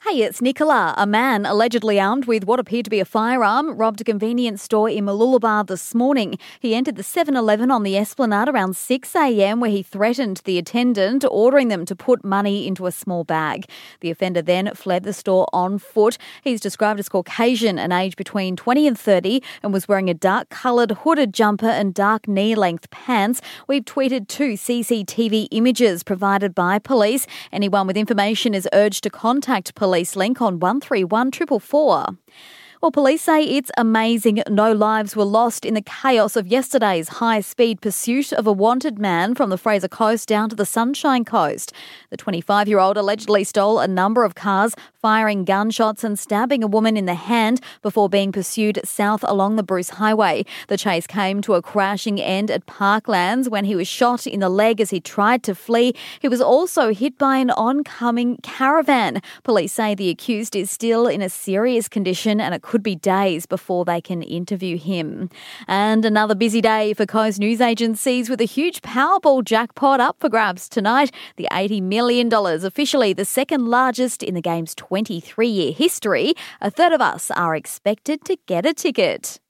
Hey, it's Nicola. A man allegedly armed with what appeared to be a firearm robbed a convenience store in Mooloolaba this morning. He entered the 7-Eleven on the Esplanade around 6 a.m. where he threatened the attendant, ordering them to put money into a small bag. The offender then fled the store on foot. He's described as Caucasian and aged between 20 and 30 and was wearing a dark-coloured hooded jumper and dark knee-length pants. We've tweeted 2 CCTV images provided by police. Anyone with information is urged to contact police link on 131 444. Well, police say it's amazing no lives were lost in the chaos of yesterday's high-speed pursuit of a wanted man from the Fraser Coast down to the Sunshine Coast. The 25-year-old allegedly stole a number of cars, firing gunshots and stabbing a woman in the hand before being pursued south along the Bruce Highway. The chase came to a crashing end at Parklands when he was shot in the leg as he tried to flee. He was also hit by an oncoming caravan. Police say the accused is still in a serious condition and it could be days before they can interview him. And another busy day for Coast news agencies with a huge Powerball jackpot up for grabs tonight. The $80 million, officially the second largest in the game's 23-year history. A third of us are expected to get a ticket.